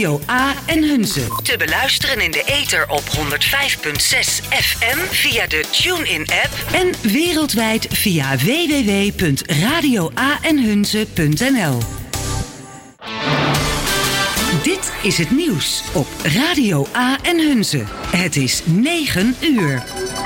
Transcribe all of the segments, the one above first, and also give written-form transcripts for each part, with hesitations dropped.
Radio A en Hunze. Te beluisteren in de ether op 105.6 FM via de TuneIn-app en wereldwijd via www.radioaenhunze.nl. Dit is het nieuws op Radio A en Hunze. Het is 9 uur.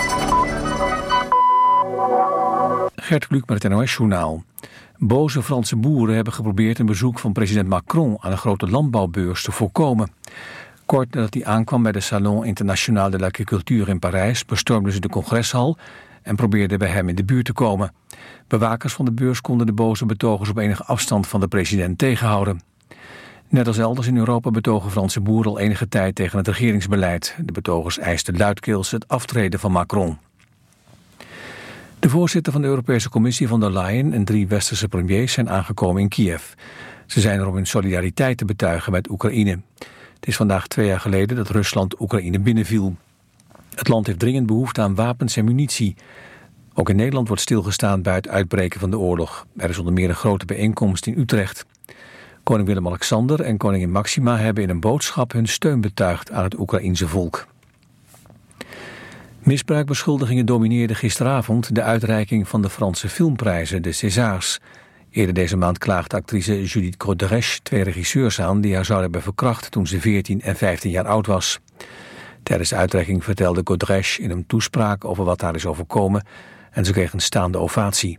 Gert Kluk met het NOS-journaal. Boze Franse boeren hebben geprobeerd een bezoek van president Macron aan een grote landbouwbeurs te voorkomen. Kort nadat hij aankwam bij de Salon International de l'Agriculture in Parijs bestormden ze de congreshal en probeerden bij hem in de buurt te komen. Bewakers van de beurs konden de boze betogers op enige afstand van de president tegenhouden. Net als elders in Europa betogen Franse boeren al enige tijd tegen het regeringsbeleid. De betogers eisten luidkeels het aftreden van Macron. De voorzitter van de Europese Commissie von der Leyen en 3 westerse premiers zijn aangekomen in Kiev. Ze zijn er om hun solidariteit te betuigen met Oekraïne. Het is vandaag 2 jaar geleden dat Rusland Oekraïne binnenviel. Het land heeft dringend behoefte aan wapens en munitie. Ook in Nederland wordt stilgestaan bij het uitbreken van de oorlog. Er is onder meer een grote bijeenkomst in Utrecht. Koning Willem-Alexander en koningin Maxima hebben in een boodschap hun steun betuigd aan het Oekraïense volk. Misbruikbeschuldigingen domineerden gisteravond de uitreiking van de Franse filmprijzen, de Césars. Eerder deze maand klaagde actrice Judith Godrèche 2 regisseurs aan die haar zouden hebben verkracht toen ze 14 en 15 jaar oud was. Tijdens de uitreiking vertelde Godrèche in een toespraak over wat haar is overkomen en ze kreeg een staande ovatie.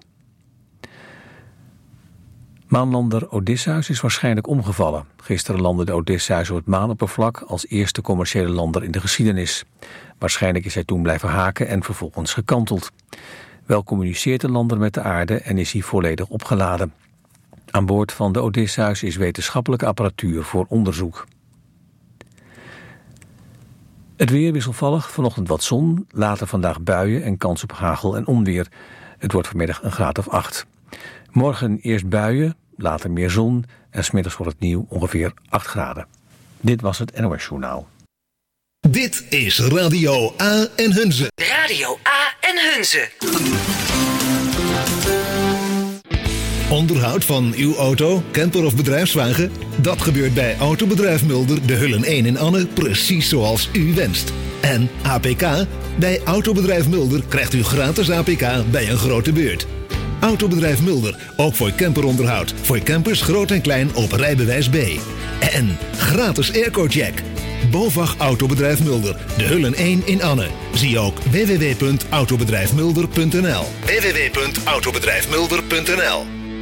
Maanlander Odysseus is waarschijnlijk omgevallen. Gisteren landde de Odysseus op het maanoppervlak als eerste commerciële lander in de geschiedenis. Waarschijnlijk is hij toen blijven haken en vervolgens gekanteld. Wel communiceert de lander met de aarde en is hij volledig opgeladen. Aan boord van de Odysseus is wetenschappelijke apparatuur voor onderzoek. Het weer wisselvallig, vanochtend wat zon, later vandaag buien en kans op hagel en onweer. Het wordt vanmiddag een graad of 8. Morgen eerst buien, later meer zon en 's middags wordt het nieuw ongeveer 8 graden. Dit was het NOS-journaal. Dit is Radio A en Hunze. Radio A en Hunze. Onderhoud van uw auto, camper of bedrijfswagen? Dat gebeurt bij Autobedrijf Mulder, de Hullen 1 in Anne, precies zoals u wenst. En APK? Bij Autobedrijf Mulder krijgt u gratis APK bij een grote beurt. Autobedrijf Mulder, ook voor camperonderhoud. Voor campers groot en klein op rijbewijs B. En gratis airco-check. BOVAG Autobedrijf Mulder, de Hullen 1 in Anne. Zie ook www.autobedrijfmulder.nl. www.autobedrijfmulder.nl.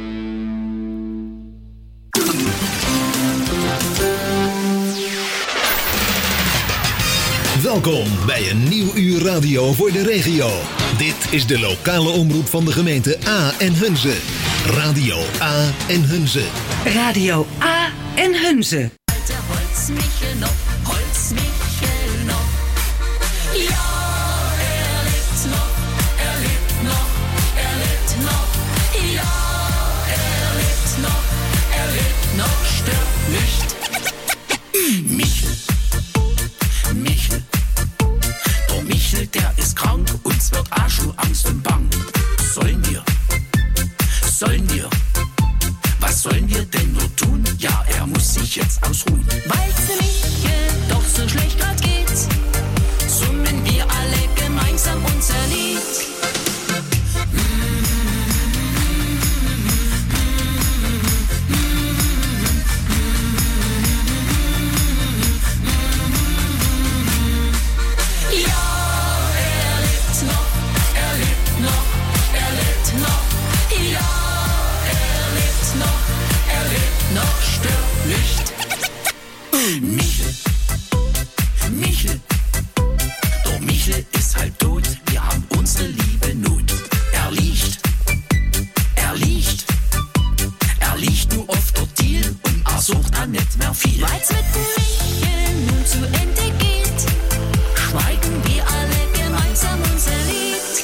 Welkom bij een nieuw uur radio voor de regio. Dit is de lokale omroep van de gemeente A en Hunze. Radio A en Hunze. Radio A en Hunze. Holzmichel noch, Holzmichel noch. Ja, er lebt noch, er lebt noch, er lebt noch. Ja, er lebt noch, er lebt noch, stirbt nicht. Michel, Michel, der Michel, der ist krank, uns wird auch schon Angst und Bang. Sollen wir, was sollen wir denn nur tun? Ja, er muss sich jetzt ausruhen. Weil's Michel doch so schlecht grad geht, summen wir alle gemeinsam unser Lied. Michel, Michel, der Michel ist halb tot, wir haben unsere Liebe Not. Er liegt nur auf der Deal und er sucht dann nicht mehr viel. Weil's mit Michel nun zu Ende geht, schweigen wir alle gemeinsam unser Lied.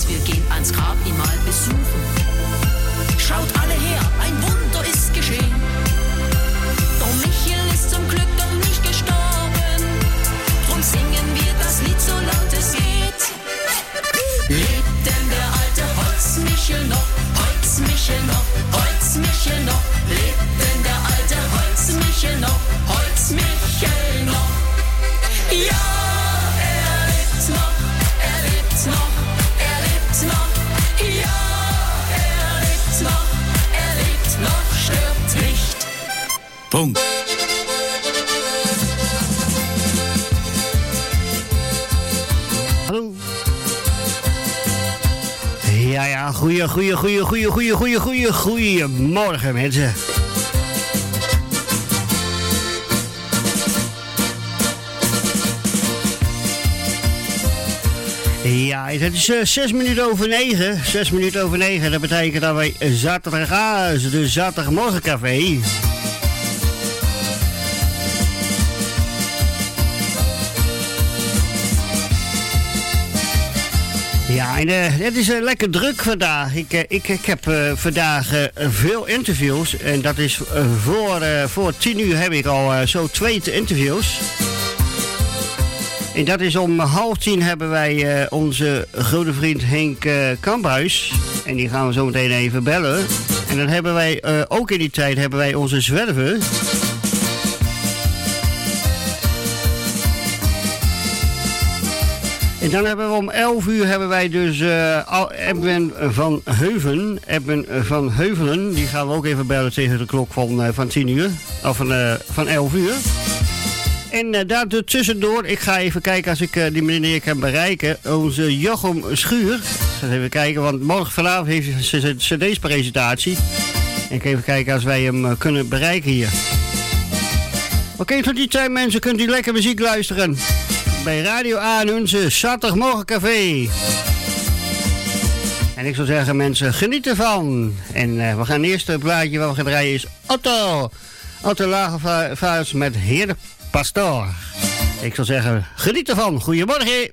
wir gehen ans Grab ihn mal besuchen. Schaut alle her, ein Wunder ist geschehen. Doch Michel ist zum Glück doch nicht gestorben. Drum singen wir das Lied so laut es geht. Lebt denn der alte Holzmichel noch? Holzmichel noch, Holzmichel noch. Lebt denn der alte Holzmichel noch? Holzmichel noch. Ja, er lebt noch, er lebt noch, er lebt noch. Ja, er lebt noch, er lebt noch, stirbt nicht. Punkt. Hallo. Ja, goeiemorgen mensen. Ja, het is 6 minuten over 9. 6 minuten over 9, dat betekent dat wij de zaterdagmorgencafé. Ja, en het is lekker druk vandaag. Ik heb vandaag veel interviews. En dat is voor 10 uur heb ik al zo 2 interviews. En dat is om 9:30 hebben wij onze grote vriend Henk Kamphuis. En die gaan we zo meteen even bellen. En dan hebben wij ook in die tijd hebben wij onze zwerver. En dan hebben we om 11 uur hebben wij dus Edwin van Heuvelen. Die gaan we ook even bellen tegen de klok van 10 uur. Of van 11 uur. En daar tussendoor, ik ga even kijken als ik die meneer kan bereiken. Onze Jochem Schuur. Ik ga even kijken, want vanavond heeft hij zijn cd's-presentatie. En ik ga even kijken als wij hem kunnen bereiken hier. Oké, tot die tijd mensen, kunt u lekker muziek luisteren. Bij Radio A en onze zaterdagmorgencafé. En ik zou zeggen mensen, geniet ervan. En we gaan eerst het plaatje wat we gaan draaien is Otto Lagervaars met Heer de Pastoor. Ik zou zeggen, geniet ervan. Goedemorgen.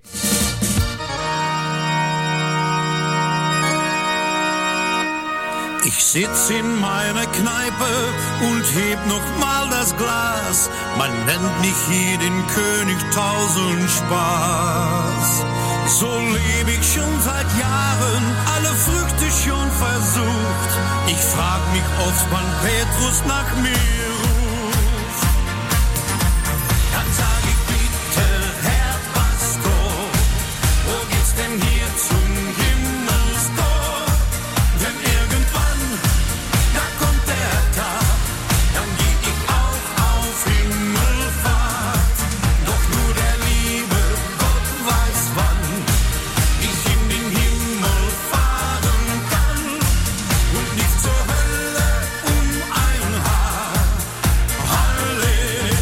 Ich sitz in meiner Kneipe und heb noch mal das Glas. Man nennt mich hier den König tausend Spaß. So leb ich schon seit Jahren, alle Früchte schon versucht. Ich frag mich oft, wann Petrus nach mir ruft. Dann sag ich bitte, Herr Pastor, wo geht's denn hier zum Himmelstor? Denn irgendwann, da kommt der Tag, dann geh ich auch auf Himmelfahrt. Doch nur der liebe Gott weiß wann ich in den Himmel fahren kann. Und nicht zur Hölle um ein Haar. Halleluja.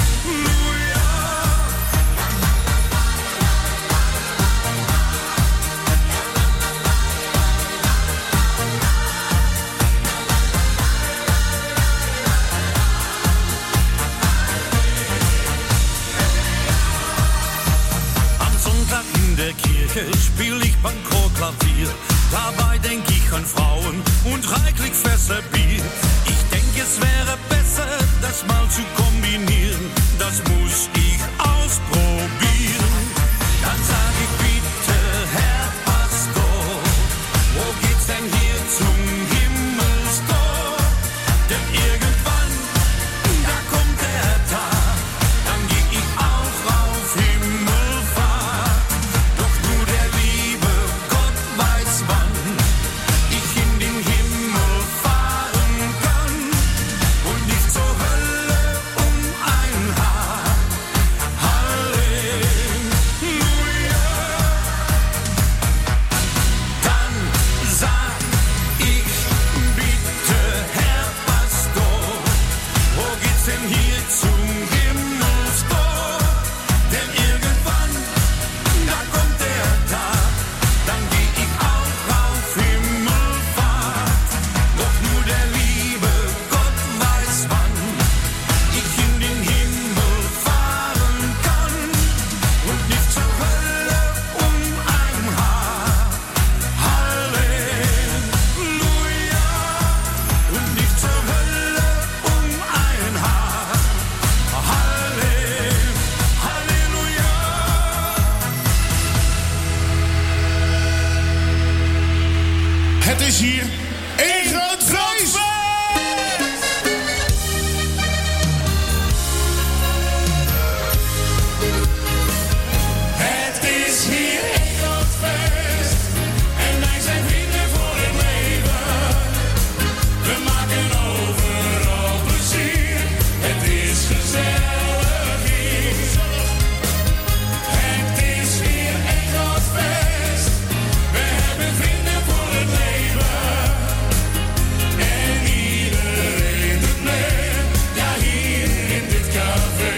Am Sonntag in der Kirche spiel ich Bankrott-Klavier. Dabei denk ich an Frauen und reichlich Fässer Bier. Ich denk, es wäre besser, das mal zu kombinieren. Das muss ich ausprobieren. Dann sag ich bitte, Herr Pastor, wo geht's denn hier zum Himmelstor? Denn irgendwann, da kommt der Tag, dann geh ich auch auf Himmelfahrt. Doch nur der liebe Gott weiß wann ich in den Himmel fahren kann. Und nicht zur Hölle um Het is hier één groot feest! Het is hier één groot feest en wij zijn vrienden voor het leven. We maken overal plezier, het is gezellig hier. Het is hier één groot feest, we hebben vrienden voor het leven. En iedereen doet mee, ja hier in dit café.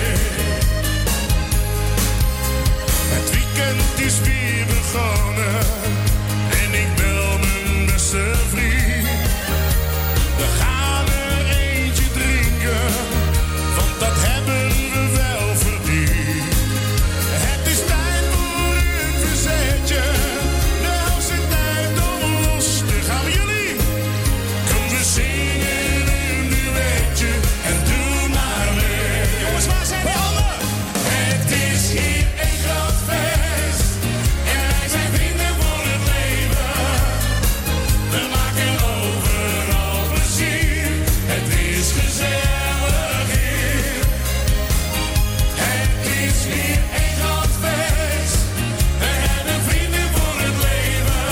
Het weekend is weer begonnen en ik bel mijn beste vriend. We gaan er eentje drinken, want dat hebben we wel verdiend. Het is tijd voor een verzetje, de hoogste tijd om los te gaan. Jullie, kom we zingen een duetje en doe maar mee. Jongens, waar zijn die handen? Het is hier een groot feest en wij zijn vrienden voor het leven. We maken overal plezier, het is gezellig hier. Het is hier een groot feest, we hebben vrienden voor het leven.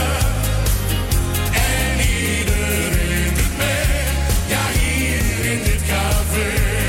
En iedereen doet mee, ja hier in dit café.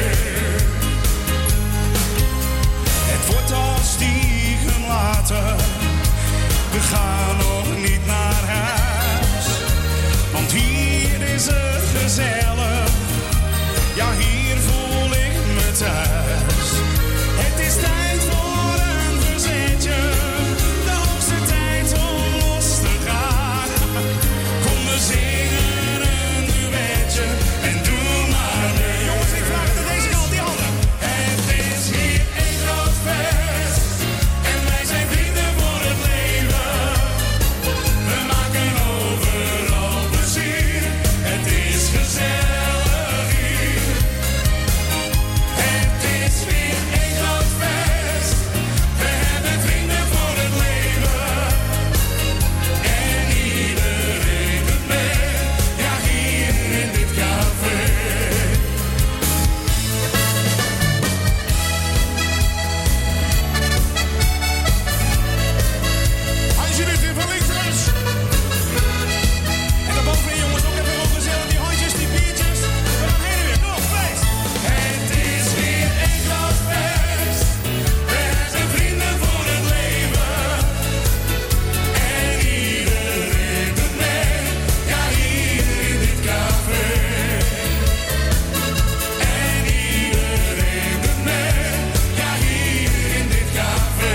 Het wordt al stiekem later, we gaan nog niet naar huis. Want hier is het gezellig, ja hier voel ik me thuis. Het is tijd voor een verzetje, de hoogste tijd om los te gaan. Kom we zingen een duetje en doe maar mee. Jongens, ik vraag het aan deze kant, die handen. Het is hier een groot feest en wij zijn vrienden voor het leven. We maken overal plezier, het is gezellig hier. Het is weer een groot feest, we hebben vrienden voor het leven. En iedereen doet mee, ja hier in dit café. Alsjeblieft, van links naar rechts. En daarbovenin jongens ook even opgezet, die handjes, die biertjes. We gaan heen en weer, kom op, feest. Het is weer een groot feest, we zijn vrienden voor het leven. En iedereen doet mee, ja hier in dit café. En iedereen doet mee, ja hier in dit café.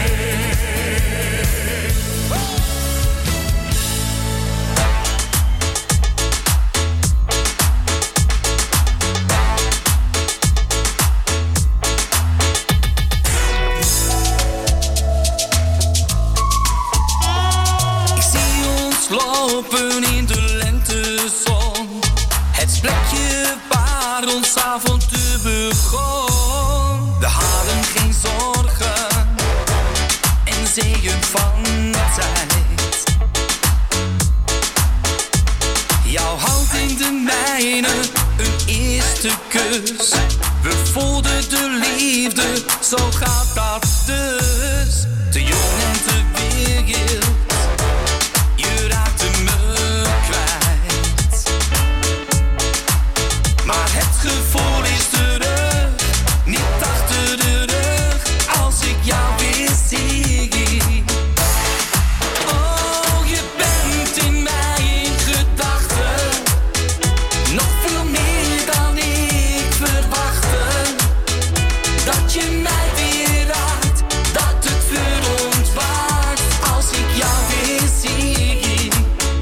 Ik zie ons lopen in de lentezon. Het plekje waar ons avontuur begon. We hadden geen zorgen en zeeën van tijd. Jouw hand in de mijne, een eerste kus. We voelden de liefde, zo gaat dat dus. Te jong en te wild, je raakte me kwijt. Maar het gevoel is terug, niet achter de rug, als ik jou weer zie. Oh, je bent in mij in gedachten, nog veel meer dan ik verwachtte. Dat je mij weer raakt, dat het vuur ontwaakt, als ik jou weer zie.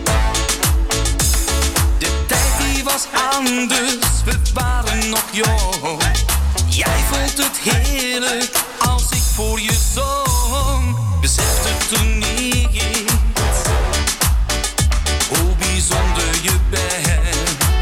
De tijd die was anders, we waren nog jong. Jij vond het heerlijk als ik voor je zong. Besefte toen niet hoe bijzonder je bent.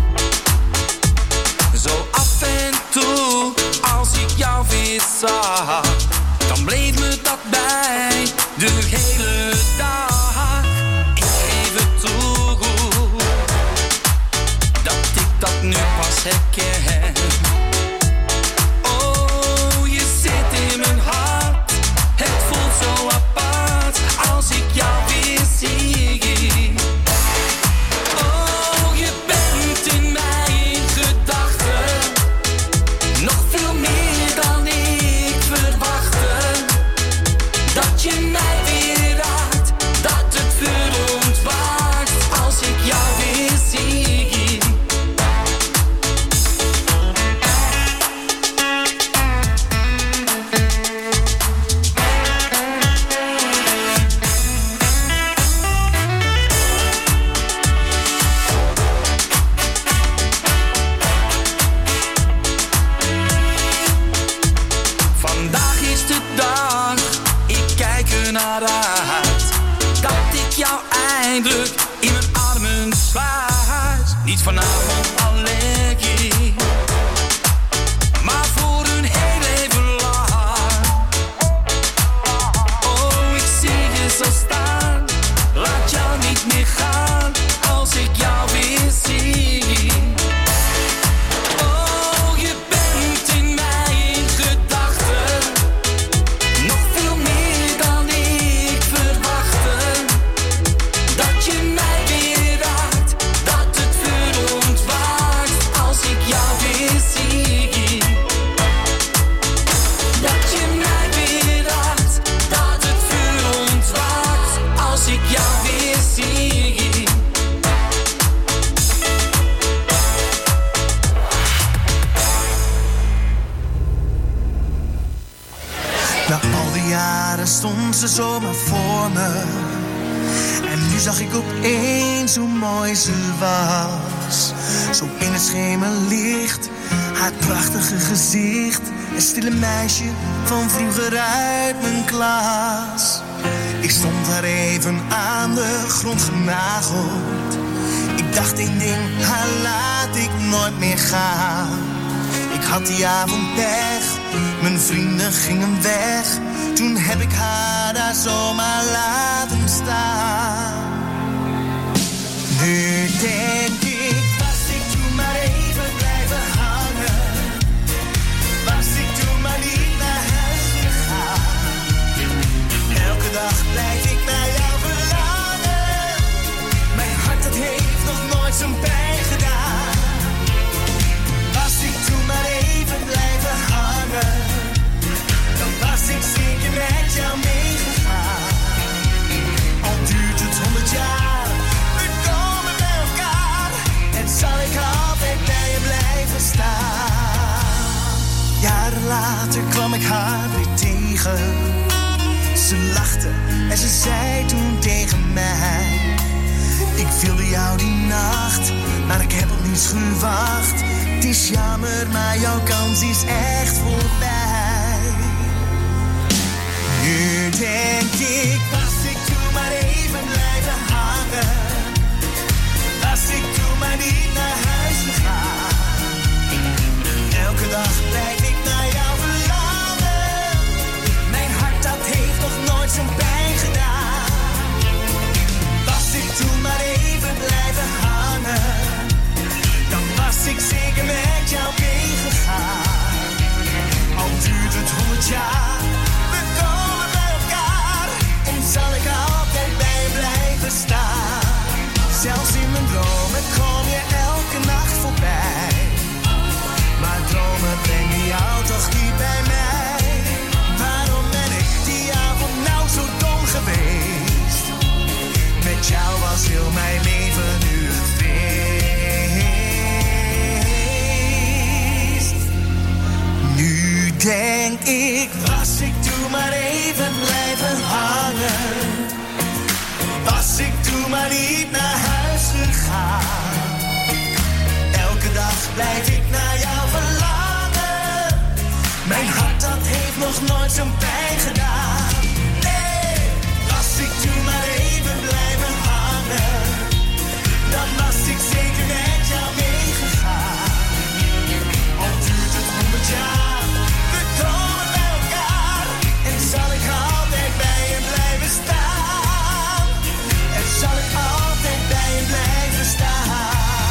Zo af en toe, als ik jou weer zag, dan bleef me dat bij de hele dag. Ik geef het toe, eindelijk in mijn armen sluit. Niet vanavond alleen, maar voor een heel leven lang. Oh, ik zie je zo staan, laat jou niet meer gaan als ik jou weer zie. Oh, je bent in mijn gedachten, nog veel meer dan ik verwachtte. Dat je mij weer raakt, dat het vuur ontwaakt als ik jou weer zie. Dat je mij weer raakt, dat het vuur ontwaakt als ik jou weer zie. Na al die jaren stond ze zomaar voor me. En nu zag ik opeens hoe mooi ze was. Zo in het schemerlicht, haar prachtige gezicht. Een stille meisje van vroeger uit mijn klas. Ik stond daar even aan de grond genageld. Ik dacht één ding, haar laat ik nooit meer gaan. Ik had die avond pech, mijn vrienden gingen weg. Toen heb ik haar daar zomaar laten staan. Nu denk ik, was ik toen maar even blijven hangen. Was ik toen maar niet naar huis gegaan. Elke dag blijf ik naar jou verlangen. Mijn hart dat heeft nog nooit zo'n pijn gedaan. Was ik toen maar even blijven hangen, dan was ik zeker met jou meegegaan. Al duurt het 100 jaar, we komen bij elkaar. En zal ik altijd bij je blijven staan. Jaren later kwam ik haar weer tegen. Ze lachte en ze zei toen tegen mij: ik wilde jou die nacht, maar ik heb op niets gewacht. Het is jammer, maar jouw kans is echt voorbij. Nu denk ik, was ik toen maar even blijven hangen. Was ik toen maar niet naar huis gegaan. Elke dag blijf ik naar jou verlangen. Mijn hart dat heeft nog nooit zo'n pijn gedaan. Was ik toen maar even blijven hangen, dan was ik zeker met jou meegegaan. Al duurt het 100 jaar, we komen bij elkaar. En zal ik altijd bij je blijven staan. Zelfs in mijn dromen kom je elke nacht voorbij. Maar dromen brengen jou toch niet bij mij. Waarom ben ik die avond nou zo dom geweest? Met jou was heel mijn leven nu een feest. Nu denk ik, was ik toen maar even blijven hangen. Was ik toen maar niet naar huis gegaan. Elke dag blijf ik naar jou verlangen. Mijn hart dat heeft nog nooit zo'n pijn gedaan. Nee, was ik toen maar even blijven hangen, dan was ik zeker met jou meegegaan. Al duurt het 100 jaar, we komen bij elkaar. En zal ik altijd bij je blijven staan. En zal ik altijd bij je blijven staan.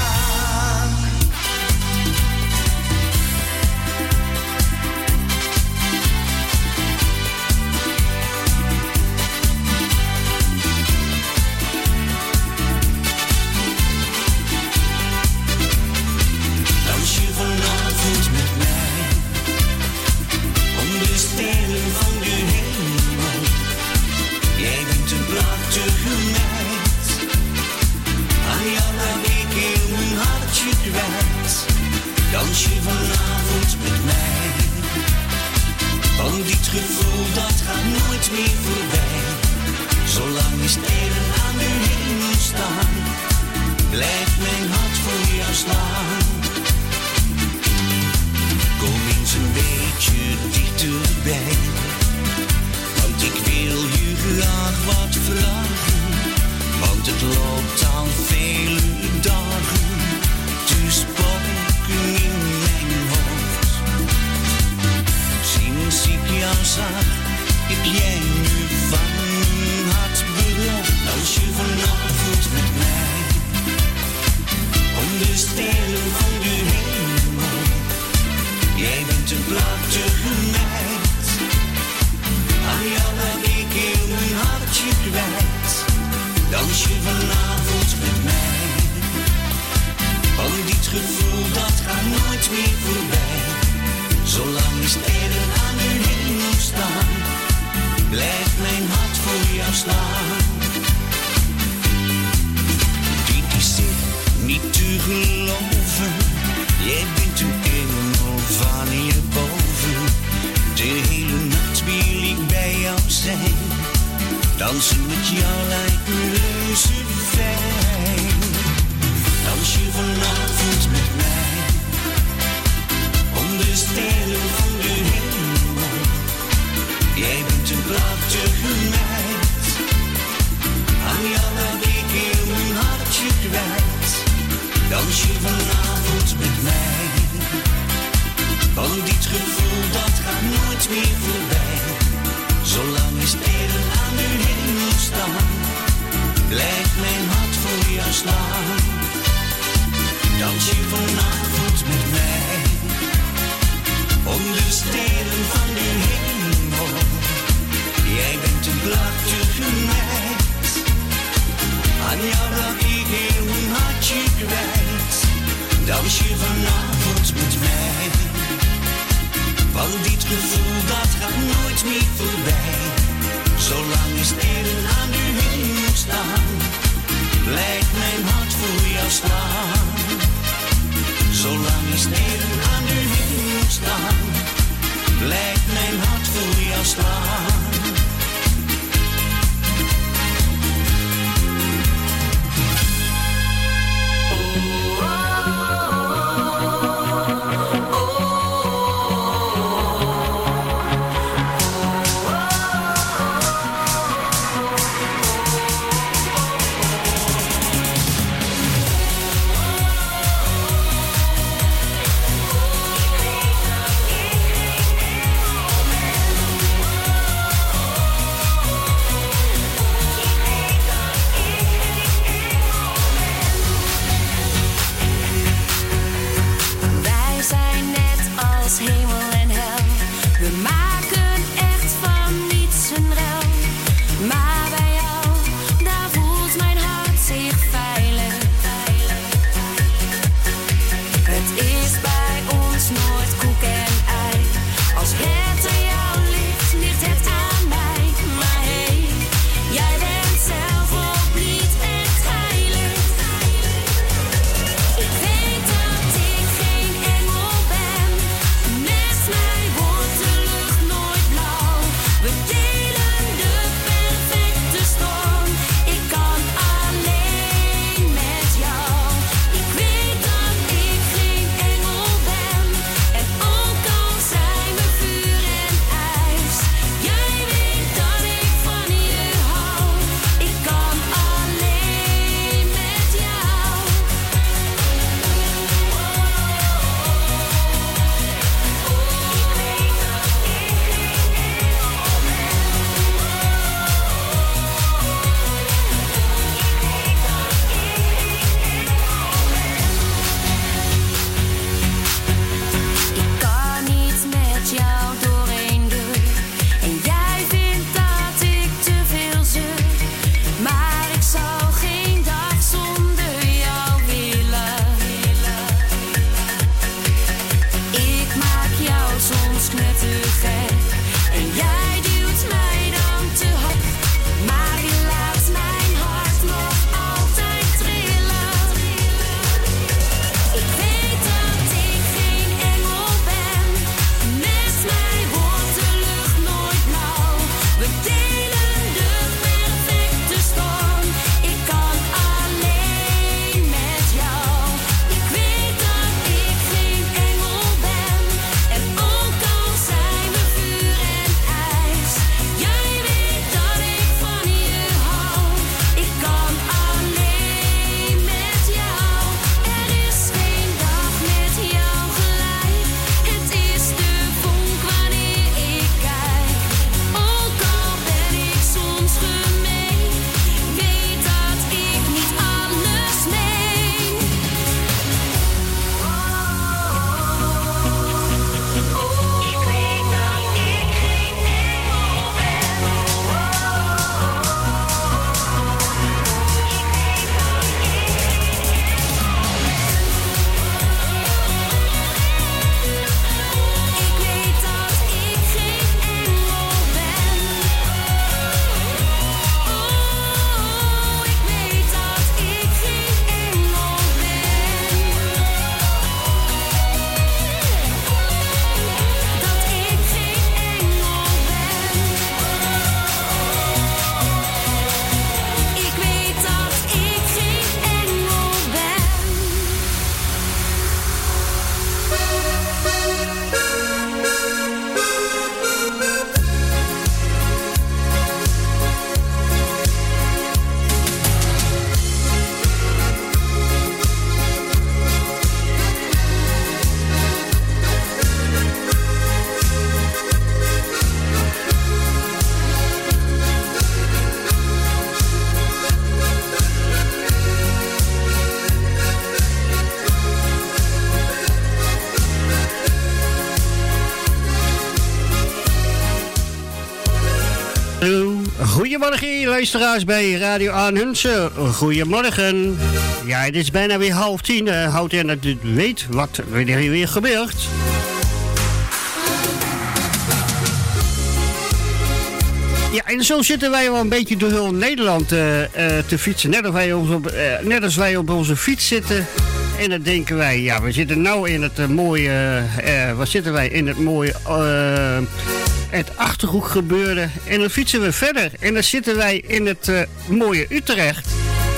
Dans je vanavond met mij onder de sterren van de hemel. Jij bent een prachtige meid, aan jou raak ik heel mijn hartje kwijt. Dans je vanavond met mij, want dit gevoel dat gaat nooit meer voorbij. Zolang je sterren aan de hemel staan, blijft mijn hart voor jou slaan. Kom eens een beetje dichterbij, want ik wil je graag wat vragen. Want het loopt al vele dagen te spoken in mijn hoofd. Sinds ik jou zag, heb jij me van hart beloofd. Als je vanavond met mij om de sterren van de hemel. Jij bent een prachtige meid. Aan jou raak ik heel mijn hartje kwijt. Dans je vanavond met mij. Want dit gevoel dat gaat nooit meer voorbij. Zolang de sterren aan de hemel staan, blijft mijn hart voor jou slaan. Dit is echt niet te geloven. Jij bent een engel van hierboven. De hele nacht wil ik bij jou zijn. Dansen met jou lijkt me reuze fijn. Dans je vanavond met mij. Om de sterren van de hemel. Jij bent een prachtige meid. Aan jou raak ik heel mijn hartje kwijt. Dans je vanavond met mij. Want dit gevoel dat gaat nooit meer voorbij. Zolang de sterren aan de hemel staan, blijft mijn hart voor jou slaan. Dans je vanavond met mij. Om de sterren van de hemel. Jij bent een prachtige meid. Aan jou raak ik heel mijn hartje kwijt. Dans je vanavond met mij. Want dit gevoel dat gaat nooit meer voorbij. Zolang de sterren aan de hemel staan, blijft mijn hart voor jou slaan. Zolang de sterren aan de hemel staan, blijft mijn hart voor jou slaan. Goedemorgen, luisteraars bij Radio Arnhunsen. Goedemorgen. Ja, het is bijna weer 9:30. Houdt in dat u weet wat er weer gebeurt. Ja, en zo zitten wij wel een beetje door heel Nederland te fietsen. Net als wij op onze fiets zitten. En dan denken wij, ja, we zitten nou in het mooie... het Achterhoek gebeuren. En dan fietsen we verder. En dan zitten wij in het mooie Utrecht.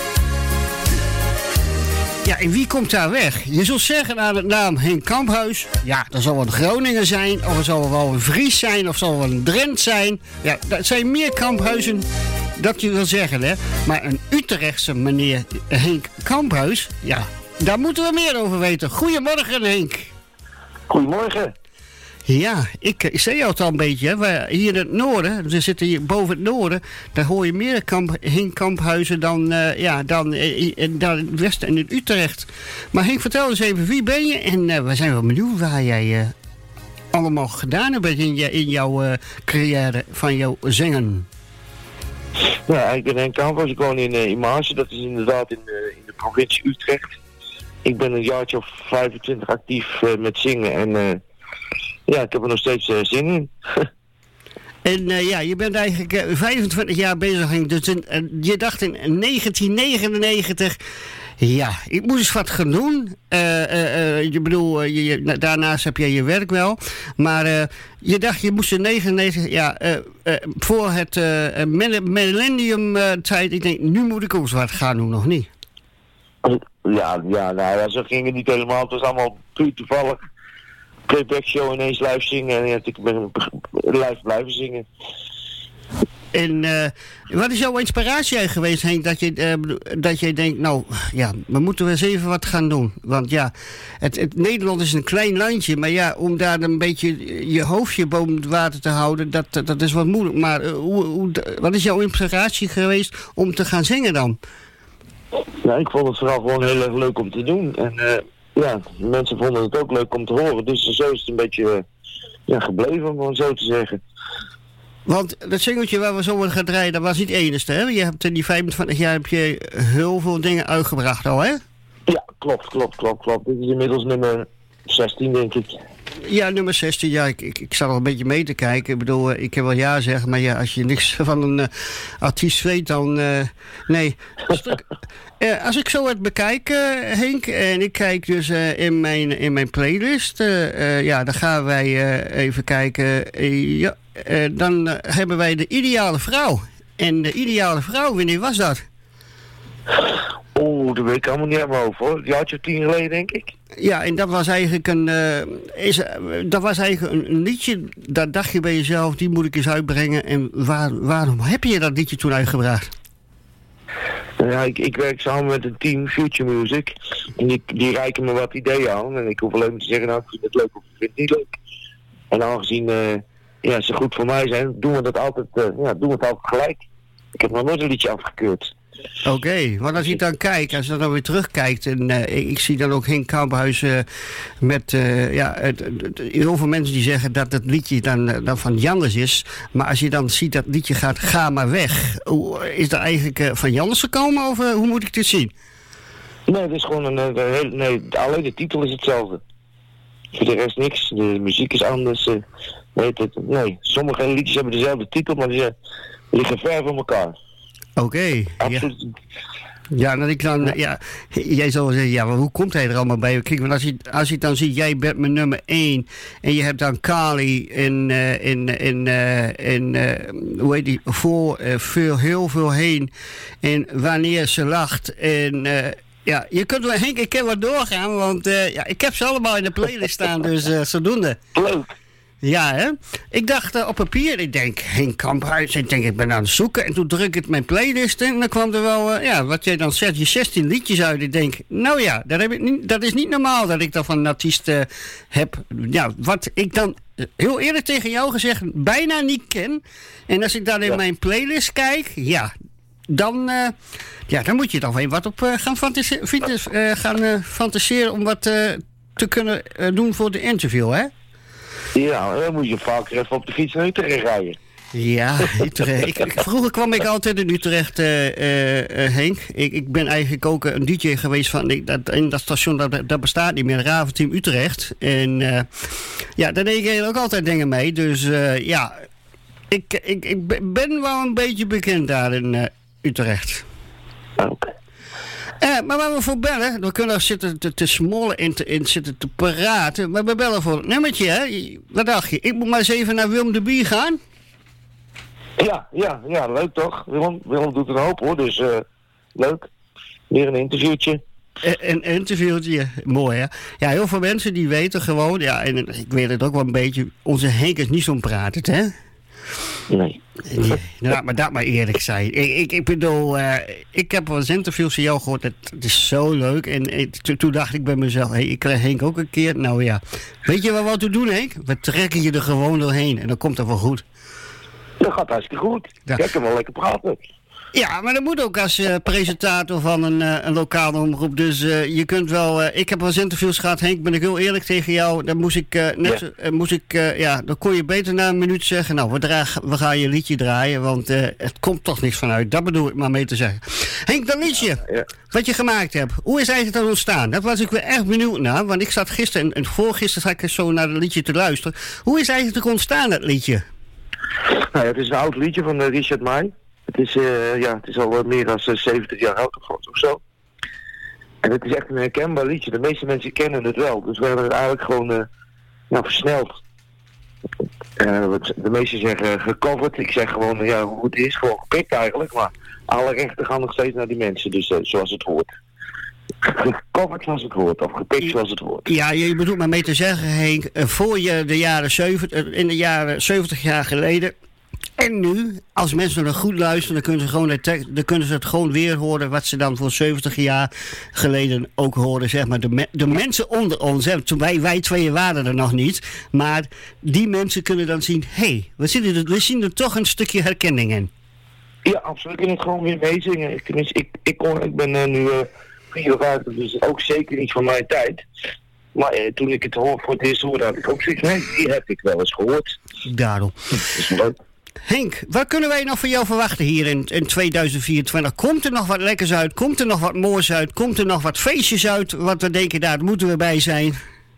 Ja, en wie komt daar weg? Je zult zeggen aan het naam Henk Kamphuis. Ja, dat zal wel een Groninger zijn. Of het zal wel een Fries zijn. Of het zal wel een Drent zijn. Ja, dat zijn meer Kamphuizen dat je wil zeggen, hè. Maar een Utrechtse meneer Henk Kamphuis, ja, daar moeten we meer over weten. Goedemorgen, Henk. Goedemorgen. Ja, ik zei jou het al een beetje. Hè. Hier in het noorden, we zitten hier boven het noorden, daar hoor je meer Henk Kamphuizen dan in het westen en in Utrecht. Maar Henk, vertel eens even, wie ben je? En we zijn wel benieuwd waar jij allemaal gedaan hebt in jouw carrière van jouw zingen. Ja, ik ben Henk Kamphuis, ik woon in Maarsen, dat is inderdaad in de provincie Utrecht. Ik ben een jaartje of 25 actief met zingen en... ja, ik heb er nog steeds zin in. En ja, je bent eigenlijk 25 jaar bezig. Dus je dacht in 1999... Ja, ik moet eens wat gaan doen. Je bedoel, daarnaast heb je je werk wel. Maar je dacht, je moest in 99... Ja, voor het millennium tijd... Ik denk, nu moet ik ook eens wat gaan doen, nog niet? Ja, zo ging het niet helemaal. Het was allemaal puur toevallig. Playback show ineens live zingen en ik ben live blijven zingen. En wat is jouw inspiratie geweest, Henk, dat je denkt, nou ja, we moeten eens even wat gaan doen. Want ja, het Nederland is een klein landje, maar ja, om daar een beetje je hoofdje boven het water te houden, dat is wat moeilijk. Maar wat is jouw inspiratie geweest om te gaan zingen dan? Ja, ik vond het vooral gewoon heel erg leuk om te doen. En ja, mensen vonden het ook leuk om te horen. Dus zo is het een beetje gebleven, om het zo te zeggen. Want dat singeltje waar we zo worden gaan draaien, dat was niet het enigste, hè? Je hebt in die 25 jaar heb je heel veel dingen uitgebracht al, hè? Ja, klopt. Dit is inmiddels nummer 16, denk ik. Ja, nummer 16. Ja, ik zat al een beetje mee te kijken. Ik bedoel, ik heb wel ja zeggen, maar ja, als je niks van een artiest weet, dan... nee. Als ik zo het bekijk, Henk, en ik kijk dus in mijn playlist, dan gaan wij even kijken. Dan hebben wij de ideale vrouw. En de ideale vrouw, wanneer was dat? Oh, dat weet ik allemaal niet aan mijn hoofd, hoor. Een jaartje of 10 geleden, denk ik. Ja, en dat was eigenlijk een liedje. Daar dacht je bij jezelf, die moet ik eens uitbrengen. En waarom heb je dat liedje toen uitgebracht? Ja, ik werk samen met een team, Future Music. En die reiken me wat ideeën aan. En ik hoef alleen maar te zeggen, nou, ik vind het leuk of ik vind het niet leuk. En aangezien ze goed voor mij zijn, doen we het altijd gelijk. Ik heb nog nooit een liedje afgekeurd. Oké, want als je dan kijkt, als je dan weer terugkijkt... en ik zie dan ook Henk Kamphuis met... heel veel mensen die zeggen dat het liedje dan van Jannes is. Maar als je dan ziet dat het liedje gaat Ga maar weg. Is dat eigenlijk van Jannes gekomen of hoe moet ik dit zien? Nee, het is gewoon alleen de titel is hetzelfde. Voor de rest niks. De muziek is anders. Nee, sommige liedjes hebben dezelfde titel, maar die liggen ver van elkaar. Oké. Absoluut. Ja, dat ik dan, jij zal zeggen, ja, maar hoe komt hij er allemaal bij? Kijk, want als je dan ziet, jij bent mijn nummer 1 en je hebt dan Kali hoe heet die, voor heel veel heen en wanneer ze lacht en ja, je kunt wel, Henk, ik kan wel doorgaan, want ik heb ze allemaal in de playlist staan, dus zodoende. Leuk. Ja, hè? Ik dacht op papier, ik denk, Henk Kamphuis, ik ben aan het zoeken. En toen druk ik mijn playlist en dan kwam er wel, wat jij dan zegt, je 16 liedjes uit. Ik denk, nou ja, dat is niet normaal dat ik dat van een artiest heb. Ja, wat ik dan, heel eerlijk tegen jou gezegd, bijna niet ken. En als ik dan in mijn playlist kijk, dan moet je dan wat op gaan fantaseren om wat te kunnen doen voor de interview, hè? Ja, dan moet je vaker even op de fiets naar Utrecht rijden. Ja, Utrecht. Vroeger kwam ik altijd in Utrecht, Henk. Ik ben eigenlijk ook een DJ geweest in dat station, dat bestaat niet meer, Raventeam Utrecht. En daar deed ik ook altijd dingen mee. Dus ik ben wel een beetje bekend daar in Utrecht. Oké. Maar waar we voor bellen, we kunnen zitten te smollen en zitten te praten. Maar we bellen voor een nummertje, hè? Wat dacht je? Ik moet maar eens even naar Willem de Bier gaan. Ja, leuk toch? Willem doet een hoop hoor, dus leuk. Weer een interviewtje. Een interviewtje, mooi hè? Ja, heel veel mensen die weten gewoon, ja, en ik weet het ook wel een beetje, onze Henk is niet zo'n pratend, hè? Nee. Laat me dat maar eerlijk zijn. Ik bedoel, ik heb wel eens interviews van jou gehoord, het is zo leuk. En toen dacht ik bij mezelf, ik krijg Henk ook een keer. Nou ja, weet je wat we doen, Henk? We trekken je er gewoon doorheen en dan komt het wel goed. Dat gaat hartstikke goed. Ja. Ik kan wel lekker praten. Ja, maar dat moet ook als presentator van een lokale omroep. Dus je kunt wel... ik heb wel eens interviews gehad, Henk, ben ik heel eerlijk tegen jou. Dan moest ik dan kon je beter na een minuut zeggen... Nou, we gaan je liedje draaien, want het komt toch niks vanuit. Dat bedoel ik maar mee te zeggen. Henk, dat liedje wat je gemaakt hebt, hoe is eigenlijk dan ontstaan? Dat was ik weer echt benieuwd naar, want ik zat gisteren en voorgisteren zat ik zo naar het liedje te luisteren. Hoe is eigenlijk ontstaan, dat liedje? Nou, het is een oud liedje van Richard May. Het is al meer dan 70 jaar oud of zo. En het is echt een herkenbaar liedje. De meeste mensen kennen het wel. Dus we hebben het eigenlijk gewoon versneld. De meesten zeggen gecoverd. Ik zeg gewoon hoe het is. Gewoon gepikt eigenlijk. Maar alle rechten gaan nog steeds naar die mensen. Dus zoals het hoort. Gecoverd zoals het hoort. Of gepikt zoals het hoort. Ja, je bedoelt maar mee te zeggen, Henk. Voor je in de jaren 70 jaar geleden... En nu, als mensen er goed luisteren, dan kunnen ze het gewoon weer horen wat ze dan voor 70 jaar geleden ook hoorden. Zeg maar de mensen onder ons, hè, wij twee waren er nog niet, maar die mensen kunnen dan zien, we zien er toch een stukje herkenning in. Ja, absoluut. Ik kan het gewoon weer meezingen. Ik ben nu 54, dus ook zeker niet van mijn tijd. Maar toen ik het voor het eerst hoorde, had ik ook zoiets, die heb ik wel eens gehoord. Daarom. Dat is leuk. Henk, wat kunnen wij nog van jou verwachten hier in 2024? Komt er nog wat lekkers uit? Komt er nog wat moois uit? Komt er nog wat feestjes uit? Wat we denken, daar moeten we bij zijn.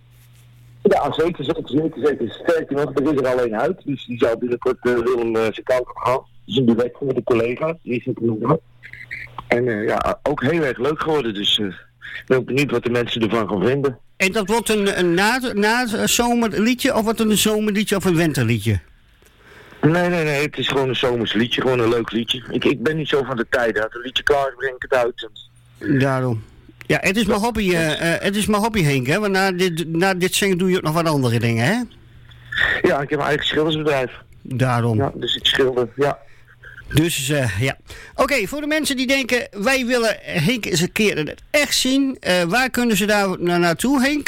Ja, zeker. Sterker nog, er is er alleen uit. Dus die zou binnenkort Willem zijn kant op gaan. Dus een duet met de collega's. Die zitten nog. En ook heel erg leuk geworden. Dus ik ben ook benieuwd wat de mensen ervan gaan vinden. En dat wordt een na-zomerliedje of wordt het een zomerliedje of een winterliedje? Nee, het is gewoon een zomers liedje, gewoon een leuk liedje. Ik ben niet zo van de tijden. Als een liedje klaar is, breng ik het uit. Daarom. Ja, het is mijn hobby, Henk, hè? Want na dit zingen doe je ook nog wat andere dingen, hè? Ja, ik heb mijn eigen schildersbedrijf. Daarom. Ja, dus ik schilder, ja. Dus, ja. Oké, voor de mensen die denken, wij willen Henk eens een keer in het echt zien. Waar kunnen ze daar naartoe, Henk?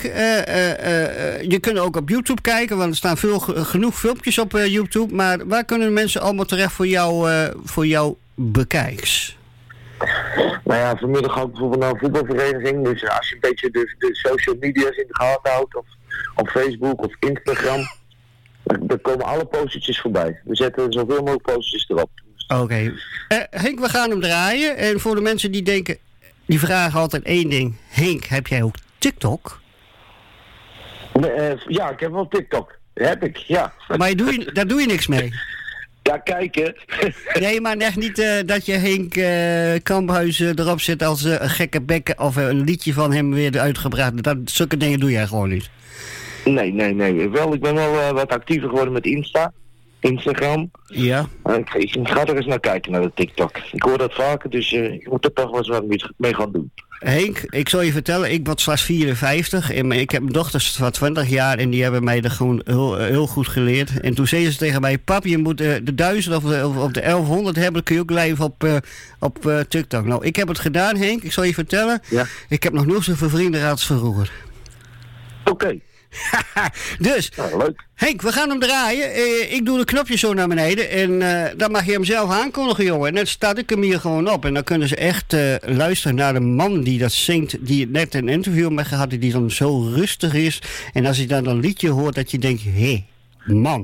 Je kunt ook op YouTube kijken, want er staan genoeg filmpjes op YouTube. Maar waar kunnen de mensen allemaal terecht voor jouw bekijks? Nou ja, vanmiddag ga ik bijvoorbeeld naar een voetbalvereniging. Dus als je een beetje de social media's in de gaten houdt, of op Facebook of Instagram, dan komen alle postertjes voorbij. We zetten zoveel mogelijk postertjes erop. Oké. Henk, we gaan hem draaien. En voor de mensen die denken, die vragen altijd één ding. Henk, heb jij ook TikTok? Ja, ik heb wel TikTok. Heb ik, ja. Maar daar doe je niks mee? Ja, kijken. Nee, maar echt niet dat je Henk Kamphuis erop zet als een gekke bekken of een liedje van hem weer uitgebracht. Zulke dingen doe jij gewoon niet. Nee. Wel, ik ben wel wat actiever geworden met Instagram. Ja. Ik ga er eens naar kijken, naar de TikTok. Ik hoor dat vaker, dus ik moet er toch wel eens wat mee gaan doen. Henk, ik zal je vertellen, ik word straks 54 en ik heb mijn dochters van 20 jaar en die hebben mij er gewoon heel goed geleerd. En toen zei ze tegen mij, pap, je moet de 1000 of de 1100 hebben, kun je ook live op TikTok. Nou, ik heb het gedaan, Henk, ik zal je vertellen. Ja. Ik heb nog nooit zoveel vrienden gehad als vroeger. Oké. Dus, leuk. Henk, we gaan hem draaien. Ik doe de knopjes zo naar beneden. En dan mag je hem zelf aankondigen, jongen. En dan staat ik hem hier gewoon op. En dan kunnen ze echt luisteren naar de man die dat zingt. Die net een interview met gehad. Die dan zo rustig is. En als je dan een liedje hoort dat je denkt, hé, man.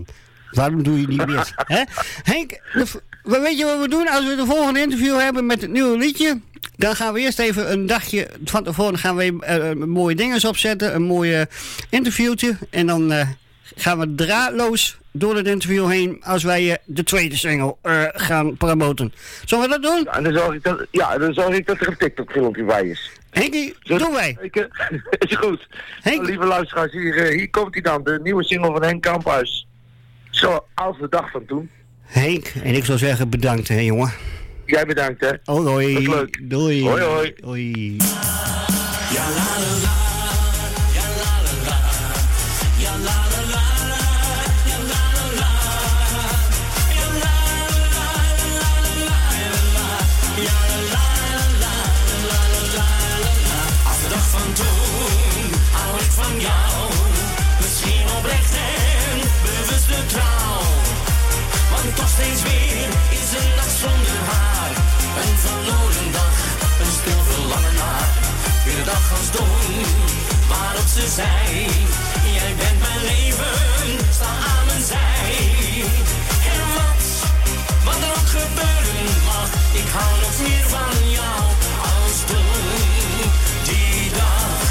Waarom doe je niet meer? Hè? Henk, weet je wat we doen? Als we de volgende interview hebben met het nieuwe liedje, dan gaan we eerst even een dagje van tevoren gaan we mooie dingen opzetten, een mooie interviewtje. En dan gaan we draadloos door het interview heen als wij de tweede single gaan promoten. Zullen we dat doen? Ja, en dan zorg ik dat er een TikTok-filmpje bij is. Henkie, doen wij. Is goed. Nou, lieve luisteraars, hier komt hij dan, de nieuwe single van Henk Kamphuis. Zoals de dag van toen. Henk, en ik zou zeggen bedankt, hè jongen. Jij bedankt, hè. Oh, hoi. Dat is leuk. Doei. Hoi, hoi. Hoi. Ja la la la, ja la la la, ja la la la, ja la la la, ja la la la, ja la la la. Als de dag van toen hou ik van jou, misschien oprecht en bewuste trouw, want toch steeds weer is een dag zonder haar, een verloren dag, een stil verlangen naar. Weer de dag als doen, waarop ze zei, jij bent mijn leven, sta aan mijn zij. En wat er ook gebeuren mag, ik hou nog meer van jou als toen, die dag.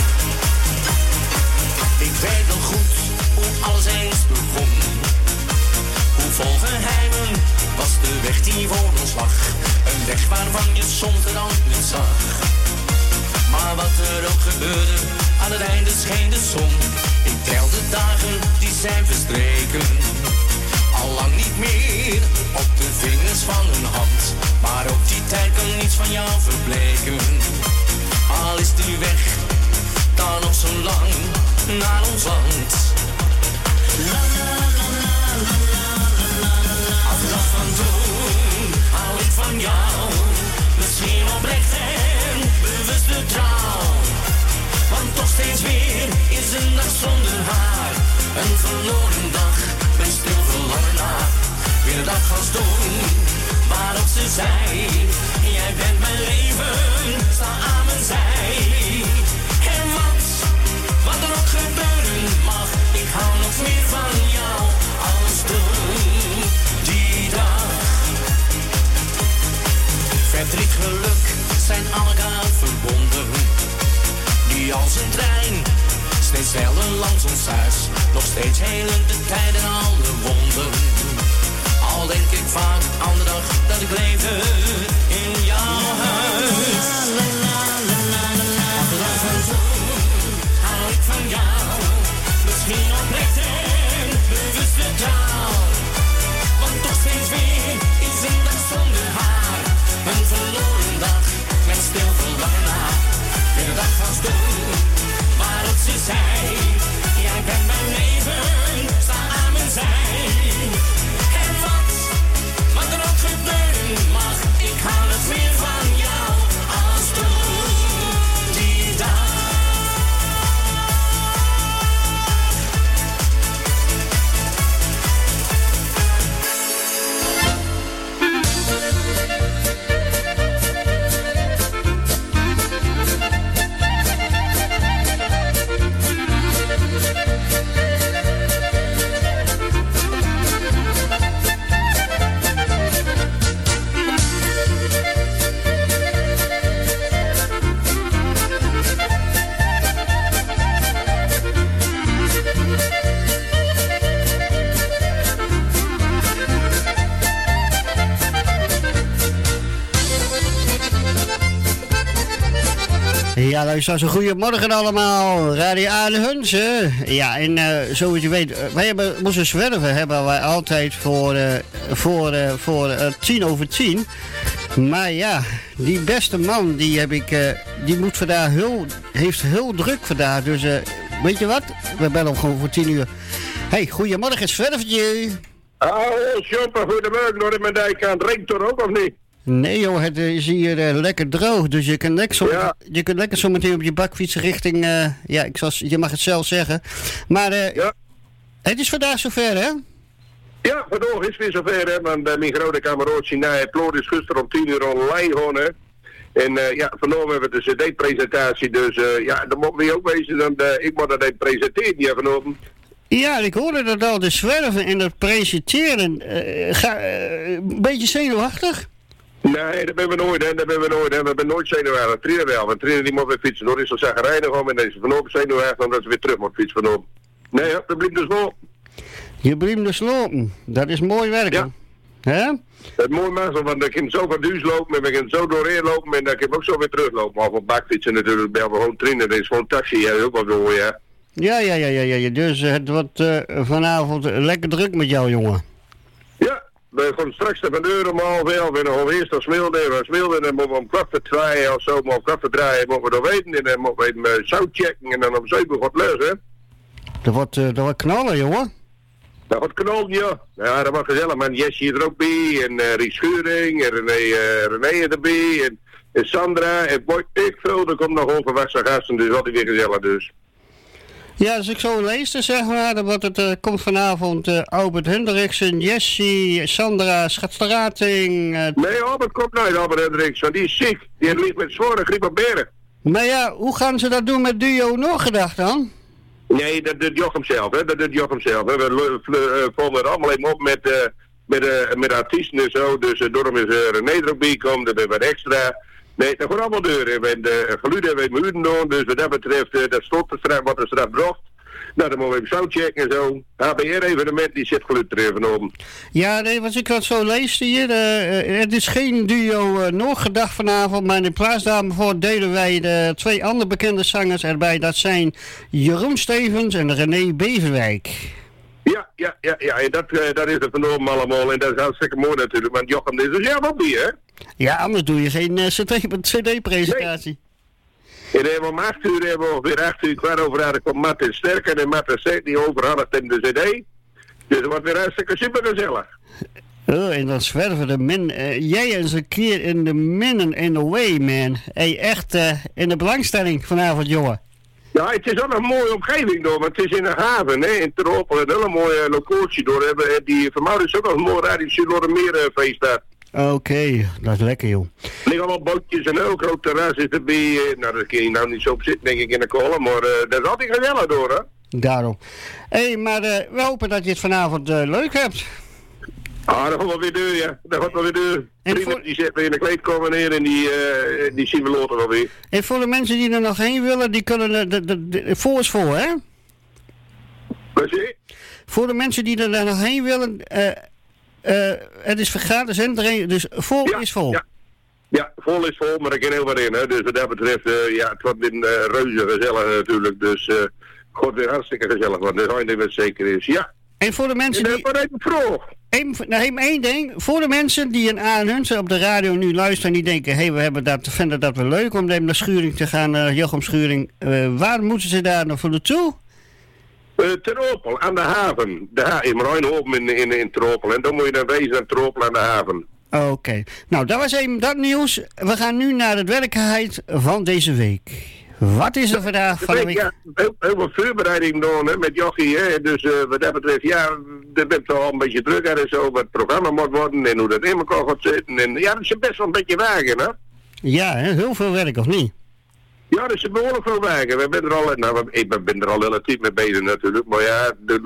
Ik weet nog goed hoe alles eens begon, hoe vol geheimen was de weg die voor ons lag, een weg waarvan je soms de rand niet zag. Maar wat er ook gebeurde, aan het einde scheen de zon. Ik tel de dagen die zijn verstreken, al lang niet meer op de vingers van een hand. Maar ook die tijd kan niets van jou verbleken. Al is die weg dan nog zo lang naar ons land. La la la la la la la. Als de dag van toen hou ik van jou, misschien oprecht en bewuste trouw. Want toch steeds weer is een dag zonder haar, een verloren dag, een stil verlangen naar. Weer een dag als toen, waarop ze zei, jij bent mijn leven, sta aan mijn zij. En wat er ook gebeuren mag, ik hou nog meer van jou als toen, die dag. Verdriet, geluk zijn aan elkaar verbonden, die als een trein steeds sneller langs ons huis, nog steeds helen de tijden alle wonden. Al denk ik vaak aan de dag dat ik leefde in jouw huis. Op de dag van toen hou ik van jou, misschien oprecht en bewuste trouw. Want toch steeds weer is een dag zonder haar, een verloren dag met stil verlangen naar. Weer de dag van toen, waarop ze zei, jij bent mijn leven, sta aan mijn zij. En wat er ook gebeuren mag, ik hou nog meer van jou als toen, die dag. Ja, luisteraars, een goedemorgen allemaal. Radio A de Hunze. Ja, en zoals je weet, wij moesten zwerven, hebben wij altijd voor 10:10. Maar ja, die beste man, die moet vandaag heeft heel druk vandaag. Dus weet je wat? We bellen hem gewoon voor 10 uur. Hey, goedemorgen, zwervertje. Hallo, Sjopper, goedemorgen. Hoor in mijn dijk aan het regent er ook, of niet? Nee joh, het is hier lekker droog, dus je kunt lekker zo meteen op je bakfiets richting, je mag het zelf zeggen. Maar het is vandaag zover, hè? Ja, vandaag is weer zover, hè, want mijn grote kameraadje Nij Ploor is gisteren om 10 uur online gewoon, hè. En vandaag hebben we de cd-presentatie, dus dan moet we ook wezen, ik moet dat even presenteren hier vanochtend. Ja, ik hoorde dat al, de zwerven en het presenteren. Een beetje zenuwachtig? Nee, dat ben we nooit, hè. We zijn nooit zenuwachtig. Trainer wel, want trainer die moet weer fietsen. Door is al zagrijnig om en deze vanop zenuwachtig omdat ze weer terug moet fietsen vanop. Nee, we blijven dus lopen. Je blijft dus lopen. Dat is mooi werk. Ja. Hè? Het is mooi mazzel, want ik kan zo van duurs lopen en we kunnen zo doorheen lopen en dan kan ik ook zo weer teruglopen. Of op bakfietsen natuurlijk, ben we gewoon trainen. Dat is gewoon taxi, ja, ook wel door, ja. Ja. Dus het wordt vanavond lekker druk met jou, jongen. Ja, we gaan straks de deur om 11:30 en dan gaan we eerst naar Smilde. En dan moeten we om 2:15 of zo, maar om 2:15 moeten we dat weten. En dan moeten we even zout checken en dan om 7 gaat het hè. Dat wordt knallen, jongen. Dat wordt knallen, ja. Ja, dat wordt gezellig, man. Jessie er ook bij, en Ries Schuring, en René erbij, en Sandra, en boy, ik veel. Er komt nog onverwachte gasten, dus wat weer gezellig, dus. Ja, als ik zo lees, dan zeg maar, dan wordt het, komt vanavond Albert Hendriksen, Jessie, Sandra, Schatstrating. Nee, Albert komt nooit, Albert Hendriksen, want die is ziek. Die ligt met zware griep op beren. Maar ja, hoe gaan ze dat doen met Duo Noorgedacht dan? Nee, dat doet Jochem zelf, hè. We volgen er allemaal even op met artiesten en zo. Dus daarom is René er ook bij komen, dat hebben we wat extra. Nee, dat gaat allemaal deuren. We hebben de geluiden hebben we moeten doen, dus wat dat betreft, dat stopt er straks, wat er straks bracht. Nou, dan moeten we even zo checken en zo. HBR-evenement, die zit geluid er even om. Ja, nee, als ik dat zo lees hier, het is geen Duo Noorgedacht vanavond, maar in plaats daarvoor delen wij de 2 andere bekende zangers erbij. Dat zijn Jeroen Stevens en René Beverwijk. Ja, en dat is het van allemaal en dat is hartstikke mooi natuurlijk, want Jochem is er zelf ook niet, hè? Ja, anders doe je geen CD-presentatie. Nee. En om 8 uur hebben we ongeveer 8 uur, 8:15 komt Martin Sterker en Martin Sterk die overhandigt in de CD. Dus het wordt weer hartstikke super gezellig. Oh, en dan zwerven de min. Jij eens een keer in de minnen in the way, man. Hey, echt in de belangstelling vanavond, jongen. Ja, het is ook een mooie omgeving door, want het is in een haven, hè, in Teropel, een hele mooie locatie door hebben. Die vermoeden is ook nog een mooi Radio feest daar. Oké, dat is lekker, joh. Er liggen allemaal bootjes en een heel groot terras is erbij. Nou, daar kun je nou niet zo op zitten, denk ik, in de kolen, maar dat is altijd gezellig door, hè. Daarom. Hé, maar we hopen dat je het vanavond leuk hebt. Ah, dat gaat wel weer deur, ja. Dat gaat wel weer deur. Vrienden die zitten in de kleedkamer neer en die zien we later wel weer. En voor de mensen die er nog heen willen, die kunnen voor is vol, hè? Wat zie je? Voor de mensen die er nog heen willen, het is gratis, hè? Dus vol is vol. Ja, vol is vol, maar er kan heel wat in, hè. Dus wat dat betreft, het wordt weer reuze gezellig natuurlijk. Dus het wordt weer hartstikke gezellig, want dat is één ding wat zeker is, ja. En voor de mensen die... Even één ding. Voor de mensen die een Aanhunsen op de radio nu luisteren en die denken, vinden dat wel leuk om naar Schuring te gaan, Jochem Schuring. Waar moeten ze daar nog voor naartoe? Teropel, aan de haven. In Rijnhoven in Teropel. En dan moet je dan wezen aan Teropel aan de haven. Oké. Nou, dat was even dat nieuws. We gaan nu naar de werkelijkheid van deze week. Wat is er vandaag van de week? Ja, heel veel voorbereiding doen, hè, met Jochie, hè. Dus wat dat betreft, ja, er bent toch al een beetje druk aan en zo, wat het programma moet worden en hoe dat in elkaar gaat zitten. En ja, dat is best wel een beetje wagen, hè. Ja, hè? Heel veel werk, of niet? Ja, dat is behoorlijk veel wagen. Ik ben er al relatief mee bezig natuurlijk, maar ja, de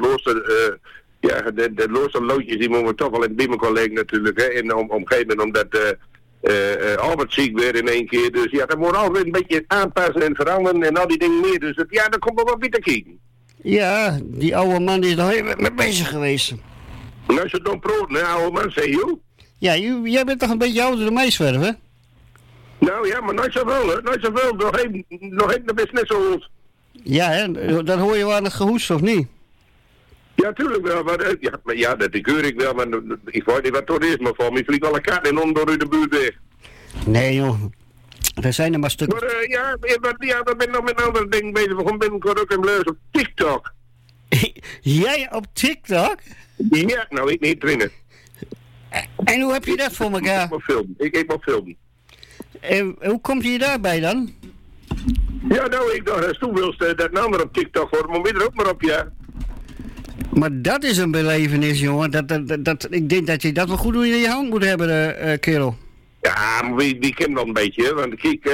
losse loodjes die moeten we toch wel in het bij leggen natuurlijk, hè. En op een gegeven moment, omdat... Albert ziek weer in één keer, dus ja, dat moet altijd een beetje aanpassen en veranderen en al die dingen meer, dus ja, daar komt wel wat bij te kijken. Ja, die oude man die is er heel mee bezig geweest. Nou, ze doen proten, hè, oude man, zeg je. Ja, jij bent toch een beetje ouder dan mij, Zwerf, hè? Nou ja, maar nooit zoveel, hè, nooit zoveel, nog één best net zo oud. Ja, hè, dan hoor je wel aan het gehoest, of niet? Ja, tuurlijk wel, maar dat keur ik wel, maar ik weet niet wat het is, maar voor mij vliegt alle kaarten en om door de buurt weg. Nee joh, er zijn er maar stukken. Maar we zijn nog met een ander ding bezig, we gaan binnenkort ook een leus op TikTok. Jij op TikTok? Ja, nou ik niet drinnen. En hoe heb je dat voor elkaar? Ik moet filmen. En hoe komt je daarbij dan? Ja, nou ik dacht, als toen wilst dat een ander op TikTok wordt, moet je er ook maar op, ja. Maar dat is een belevenis, jongen. Ik denk dat je dat wel goed in je hand moet hebben, kerel. Ja, maar wie kent dat een beetje, hè? Want kijk,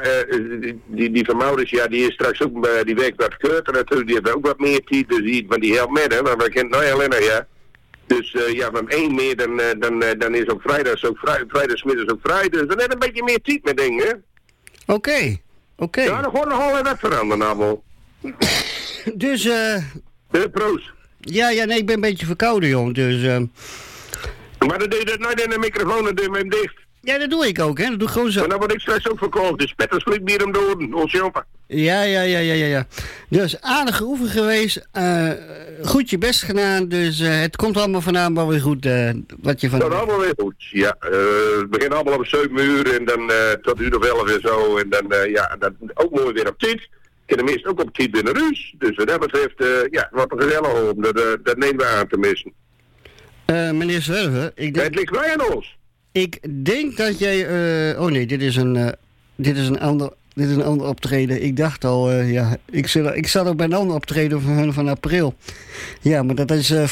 die van Maurits, ja, die is straks ook, die werkt wat keuter natuurlijk, die heeft ook wat meer tijd, dus die helpt met, hè, maar we kennen nou alleen nog, ja. Dus van 1 meer, dan is ook vrijdagsmiddags ook vrij, dus dan net een beetje meer tijd met dingen, hè. Oké. Ja, dan gewoon nogal wat veranderen, allemaal. Dus, proost. Ja, nee, ik ben een beetje verkouden, jong, dus, Maar dan doe je dat nooit in de microfoon en doe je hem dicht. Ja, dat doe ik ook, hè. Dat doe ik gewoon zo. Maar dan word ik straks ook verkocht, dus Petter sliep hier hem door, ons jammer. Ja. Dus aardig geoefen geweest, goed je best gedaan, dus het komt allemaal vanavond wel weer goed, wat je van... Het komt allemaal weer goed, ja. Het begint allemaal om 7 uur en dan tot uur of 11 en zo. En dan, dan ook mooi weer op tijd. En de meeste ook op tijd binnen Ruus. Dus wat dat betreft, wat een gezellig om, dat nemen we aan te missen. Meneer Zwerver, ik denk... Het ligt wij aan ons. Ik denk dat jij... dit is een ander optreden. Ik dacht al, ik zat ook bij een ander optreden van hun van april. Ja, maar dat is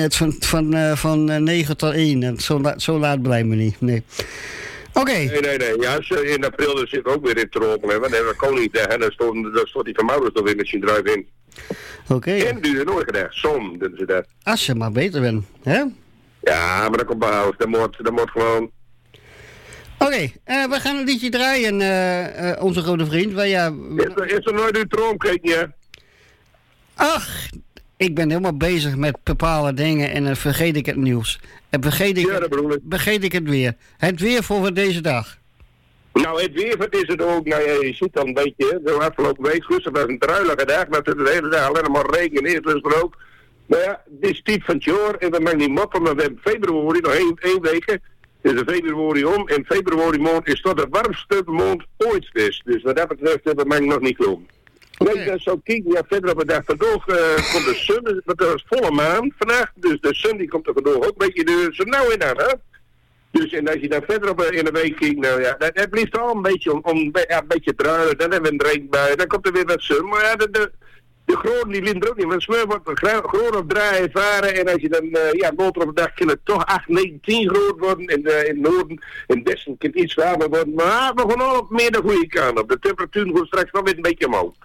van 9 tot 1. En zo laat blijven we niet. Nee. Oké. Nee. Ja, in april zit ik ook weer in Tropen. Want dan hebben we Koningsdag en dan stond die van Maurits nog in met zijn druif in. Oké. En duurde nooit gedacht. Som, doen ze dat. Als je maar beter bent, hè? Ja, maar dat komt behoud. Dat moet gewoon... Oké, we gaan een liedje draaien, onze grote vriend. Is er nooit uw troomketje? Ach, ik ben helemaal bezig met bepaalde dingen en dan vergeet ik het nieuws. En vergeet ik het weer. Het weer voor deze dag. Nou, het weer van deze dag ook. Nou ja, je ziet dan een beetje, zo afgelopen week, gisteren was een druilige dag, maar het is de hele dag alleen maar regen en eerst er ook. Nou ja, dit is tijd van het jaar en we maken niet moppen, maar we hebben februari nog één week. Dus de februari om en februari maand is tot de warmste maand ooit is. Dus wat dat betreft hebben we nog niet gelopen. Okay. Nee, zo kijken, ja, verder op de dag vandaag komt de zon, dat is volle maan vandaag. Dus de zon die komt er vandaag ook een beetje zo nauw in aan, hè. Dus en als je dan verder op in de week kijkt, nou ja, het blijft al een beetje een beetje druilen. Dan hebben we een regenbui, dan komt er weer wat zon. Maar ja, de groen die wint er ook niet. Want smeur wordt groen op draaien varen. En als je dan, later op de dag kan het toch 8, 9, 10 groot worden. In het noorden, in het westen kan het iets warmer worden. Maar we gaan al op meer de goede kant op. De temperatuur gaat straks wel weer een beetje omhoog.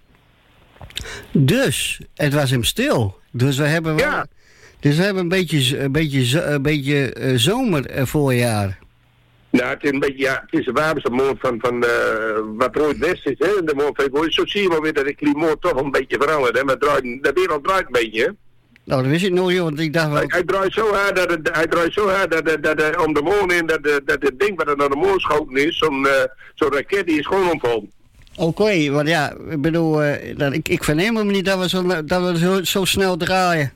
Dus, het was hem stil. Dus we hebben wel... Ja. Dus we hebben een beetje zomer voorjaar. Nou, het is een beetje, ja, het is de warmste maand van wat er ooit west is, hè, in de maand februari. Zo zie je wel weer dat het klimaat toch een beetje verandert, hè, maar de wereld draait een beetje, hè. Nou, dat wist ik nooit, want ik dacht wel... Hij draait zo hard dat om de maan in, dat het ding wat er naar de maan schoten is, zo'n raket, die is gewoon omvallen. Oké, want ja, ik bedoel, ik verneem hem niet dat we zo snel draaien.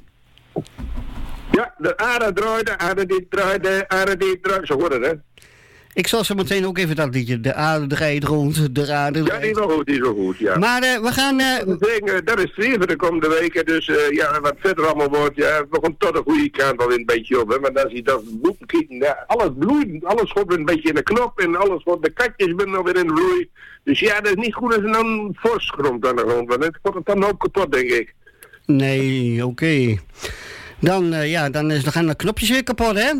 Ja, de aarde draait, de aarde dit draait, zo wordt het, hè. Ik zal zo meteen ook even dat liedje, de aarde draait rond, de aarde draait. Ja, die is wel goed, ja. Maar we gaan... dat is het voor de komende weken, dus wat verder allemaal wordt, ja, we gaan tot de goede kant wel weer een beetje op, hè. Maar als je dat boeken kijkt, ja, alles bloeit, alles wordt weer een beetje in de knop en alles wordt, de katjes zijn nog weer in de bloei. Dus ja, dat is niet goed als er dan een forsgrond aan de grond, want het wordt het dan ook kapot, denk ik. Nee, oké. Dan gaan de knopjes weer kapot, hè?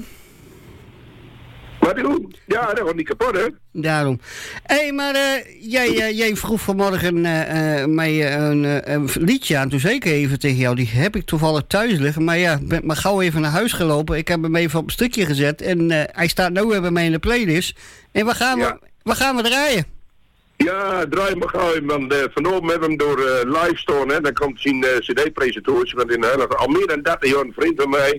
Wat doen? Ja, dat wordt niet kapot, hè? Daarom. Hé, maar jij vroeg vanmorgen mij een liedje aan. Toen zei ik even tegen jou, die heb ik toevallig thuis liggen. Maar ja, ik ben maar gauw even naar huis gelopen. Ik heb hem even op een stukje gezet. En hij staat nu weer bij mij in de playlist. En waar gaan we draaien? Ja, draai maar gauw. Want vanavond hebben we hem door Livestone, hè. Dan komt zijn cd-presentatie. Want in al meer dan 30 jaar een vriend van mij.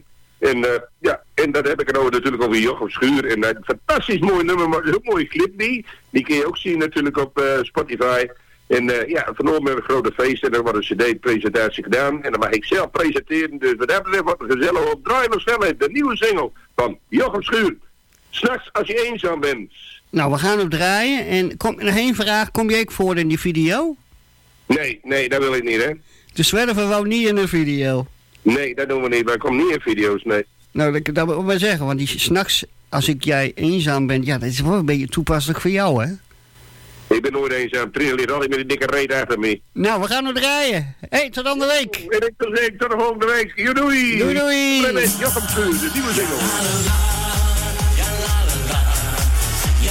En dat heb ik er natuurlijk over Jochem Schuur. En een fantastisch mooi nummer, maar een mooie clip die kun je ook zien natuurlijk op Spotify. En vanavond hebben we een grote feest en er wordt een cd-presentatie gedaan. En dan mag ik zelf presenteren, dus wat dat betreft wordt het gezellig op. Draai nog snel even de nieuwe single van Jochem Schuur. 'S'nachts als je eenzaam bent. Nou, we gaan op draaien. En nog één vraag, kom jij ook voor in die video? Nee, dat wil ik niet, hè. De Zwerver wou niet in een video. Nee, dat doen we niet. Wij komen niet in video's, nee. Nou, dat wil ik wel zeggen, want die 's'nachts, als jij eenzaam bent, ja, dat is wel een beetje toepasselijk voor jou, hè? Ik ben nooit eenzaam. Trillen ligt altijd met een dikke reet achter me. Nou, we gaan nog draaien. Hé, tot andere week. En ik tot de volgende week. Doei. Doei. Jochem Schuur, de nieuwe single.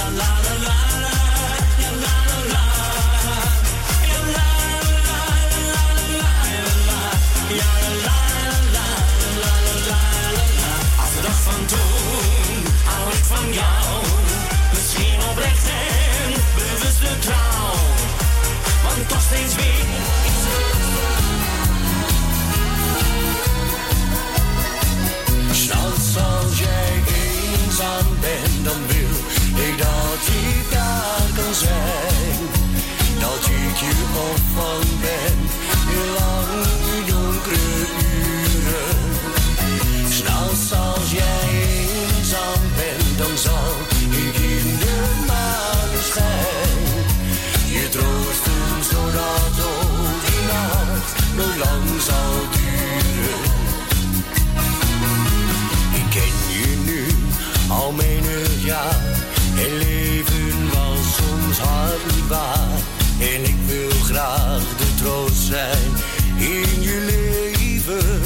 graag de troost zijn in je leven.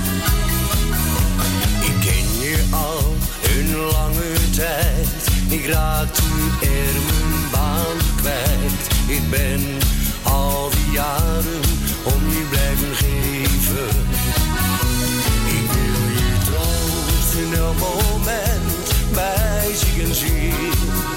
Ik ken je al een lange tijd, ik raakte er mijn baan kwijt. Ik ben al die jaren om je blijven geven. Ik wil je troosten elk moment bij ziek en ziel.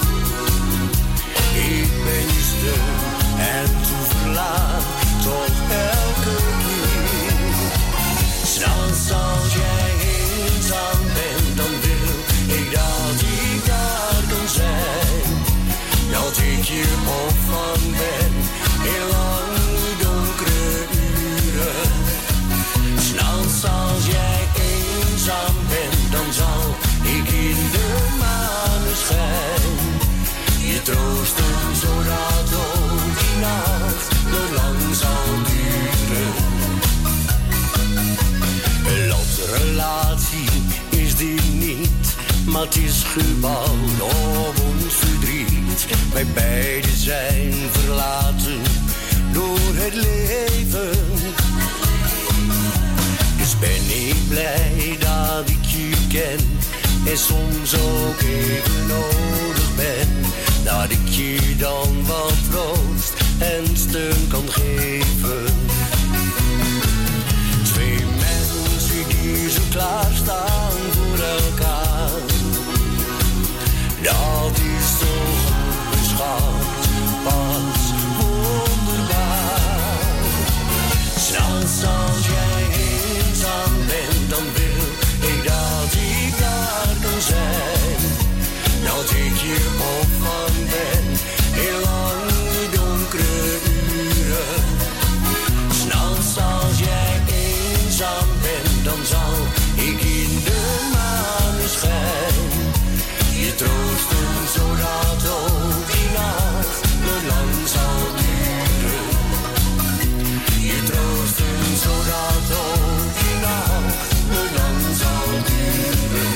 Ik ben je steun en toeverlaat, toch elke keer. 'S'nachts als jij eenzaam bent, dan wil ik dat ik daar kan zijn. Dat ik je opvang ben in lange donkere uren. 'S'nachts als jij eenzaam bent, dan zal ik in de maneschijn je troosten, zodat ook die nacht nog lang zal duren. Een lotrelatie is die niet, maar het is gebouwd op ons verdriet. Wij beiden zijn verlaten door het leven. Dus ben ik blij dat ik je ken en soms ook even nodig ben. Dat ik je dan wat troost en steun kan geven. Twee mensen die zo klaarstaan voor elkaar. Dat is toch onbeschouwd, pas wonderbaar. 'S'nachts als jij eenzaam bent, dan wil ik dat ik daar kan zijn. Dat ik je opvang ben in lange donkere uren. 'S'nachts als jij eenzaam bent, dan zal ik in de maneschijn je troosten, zodat ook die nacht nog lang zal duren. Je troosten, zodat ook die nacht nog lang zal duren.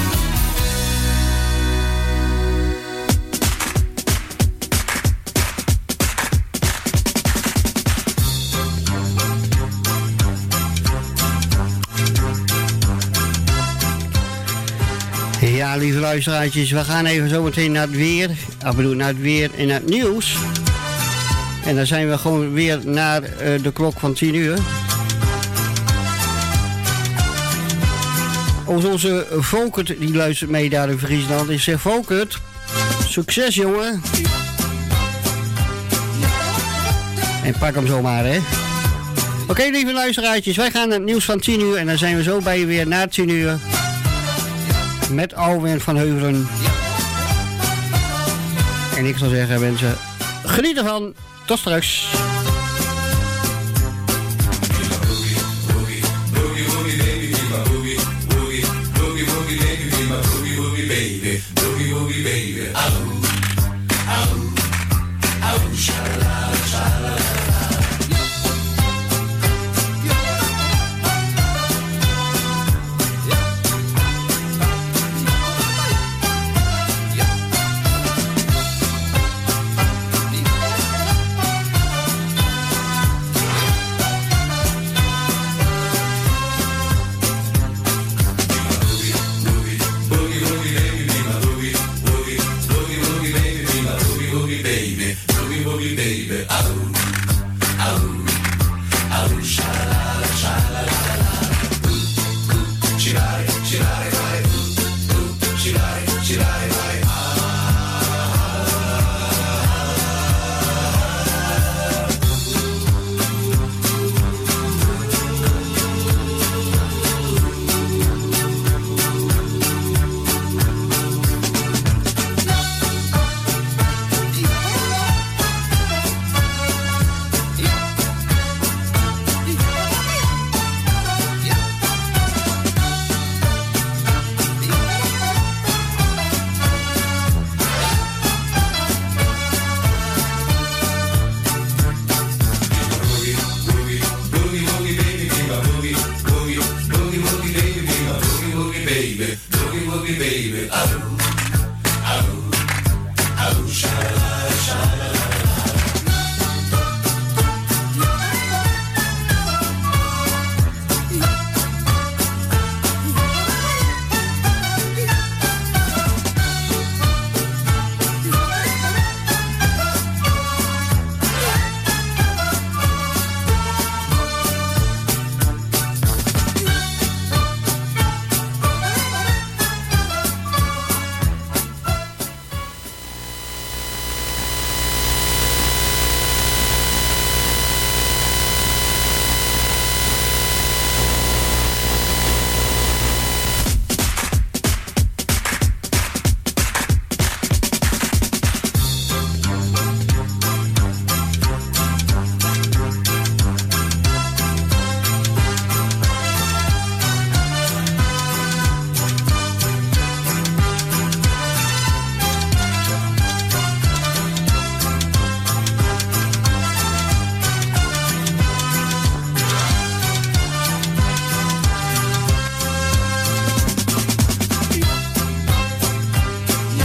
Ja, lieve luisteraartjes, we gaan even zo meteen naar het weer. Ik bedoel, naar het weer en naar het nieuws. En dan zijn we gewoon weer naar de klok van 10 uur. Onze Volkert, die luistert mee daar in Friesland. Ik zeg, Volkert, succes jongen. En pak hem zomaar, hè. Oké, lieve luisteraartjes, wij gaan naar het nieuws van 10 uur. En dan zijn we zo bij je weer na 10 uur. Met Alwin van Heuvelen. En ik zal zeggen, mensen, geniet ervan. Tot straks. Baby, oh, oh, oh, sha la la, sha la la.